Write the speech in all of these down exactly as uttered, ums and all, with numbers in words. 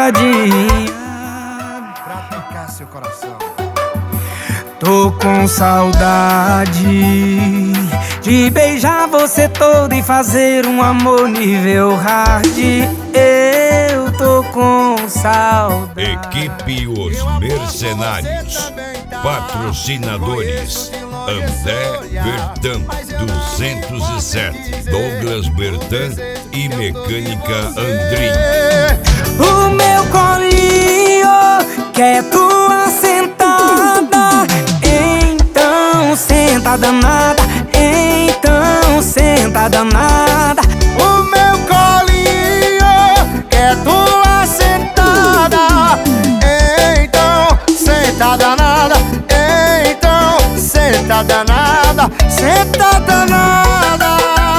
douradinha pra tocar seu coração. Tô com saudade de beijar você todo e fazer um amor nível hard. Eu tô com saudade. Equipe Os Mercenários. Patrocinadores: André Bertan, duzentos e sete, Douglas Bertan e Mecânica Andrim. O meu colinho quer tua sentada, então senta danada, então senta danada. O meu colinho quer tua sentada, então senta danada, então senta danada, senta danada.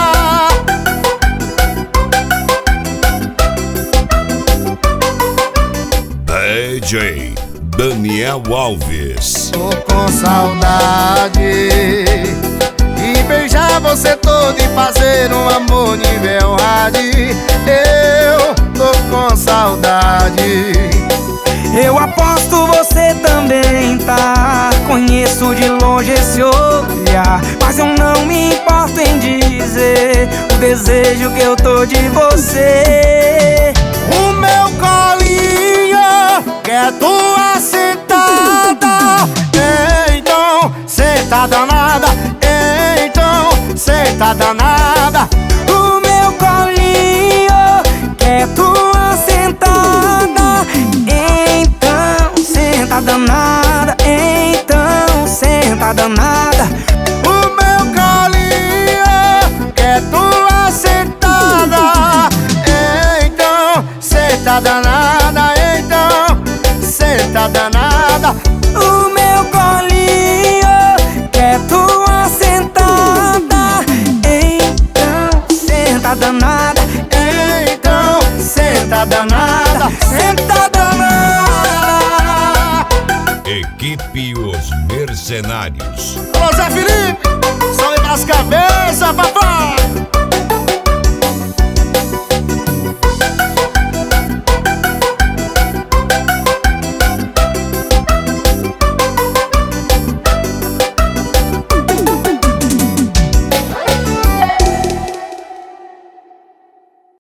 D J Daniel Alves. Tô com saudade de beijar você todo e fazer um amor nível hard. Eu tô com saudade. Eu aposto você também tá. Conheço de longe esse olhar, mas eu não me importo em dizer o desejo que eu tô de você. O meu colinho quer tua sentada, então senta danada, então senta danada. O meu colinho quer tua sentada, então senta danada, então senta danada. O meu colinho quer tua sentada, então senta danada, então senta danada. O meu colinho quer tua sentada, então senta danada, Então senta danada, senta danada. Equipe Os Mercenários. Alô, Zé Felipe, sobe pras cabeças, papai.